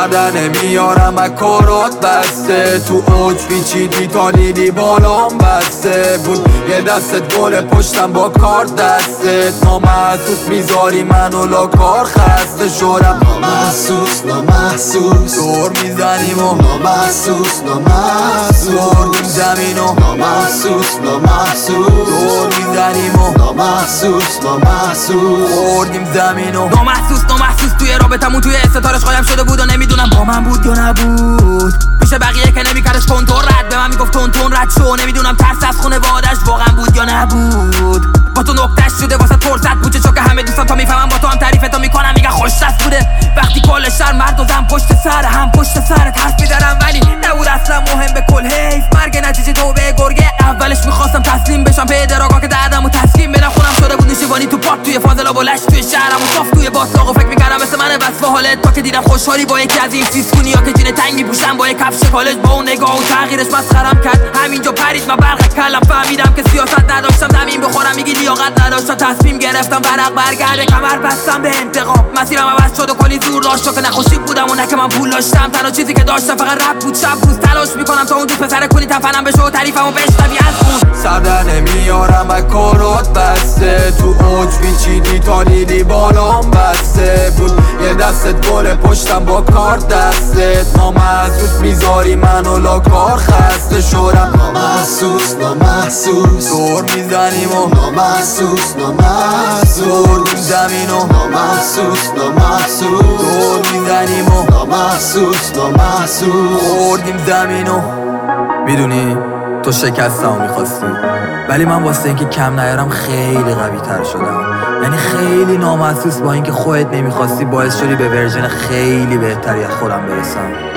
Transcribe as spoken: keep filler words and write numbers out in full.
سردن نمیارم از کارات بسته، تو اوج پیچیدی تا دیدی بالام بسته بود، یه دستت گل پشتم با کارت دستت، نامحسوس میذاری منو لا کار خسته شدم، نامحسوس نامحسوس دور میزنیم و نامحسوس نامحسوس بردیم زمینو، نامحسوس نامحسوس دور میزنیم و نامحسوس نامحسوس بردیم زمینو. نامحسوس نامحسوس توی رابطمون توی استارش قایم شده بود و نمیدونم با من بود یا نبود، پیش بقیه که نمیکردش کنترل رد به من میگفت تون تون رد شو، نمیدونم ترس از خونه وادش واقعا بود یا نبود، با تو نکتش شده واسه ترزت بود چه که همه دوستان تا میفهمم با تو هم تعریفتو میکنم میگن خوش دست بوده، وقتی کل شهر مرد و زن پشت سر هم پشت سر حرف میزنم ولی نبود اصلا مهم به کل، حیف مرگ نتیجه تو به گرگه، اولش میخواستم تسلیم بشم به دراگا که دردم و تسلیم بدم، خونم شده بود نشیوانی تو پارک توی فاضلا بلش توی شهرم و صاف توی باطلاق و فکر میکردم مثل منه بس با حالت، تا که دیدم خوشحالی با یکی از این سیسکونی ها که جین تنگ میپوشن با یک کفش کالج، با اون نگاه و تغییرش مسخرم کرد، همینجا پرید من برق کلم، فهمیدم که سیاست نداشتم زمین بخورم میگی لیاقت نداشتم، تصمیم گرفتم ورق برگرده کمر بستم به انتقام، مسیرم عوض شد و کلی زور داشت که نخوشی بودم و نه که من پول داشتم، تنها چیزی که داشتم فقط رپ بود، شب روز تلاش میکنم تا اون دوست پسر کنی تنفنم بشه و تعریفمو بشنوی از اون، سردن نمیارم از کارات بسته، تو اوج پیچیدی تا دیدی بالام بسته بود، یه دستت گل پشتم با کارت دستت، نامحسوس میذاری منو لا کار خسته شدم، نامحسوس نامحسوس دور میزنیم و نامحسوس نامحسوس بردیم زمینو، نامحسوس نامحسوس دور میزنیم و نامحسوس نامحسوس بردیم زمینو. میدونی تو شکستمو میخواستی ولی من واسه اینکه کم نیارم خیلی قوی تر شدم، یعنی خیلی نامحسوس با اینکه خودت نمیخواستی باعث شدی به ورژن خیلی بهتری از خودم برسم.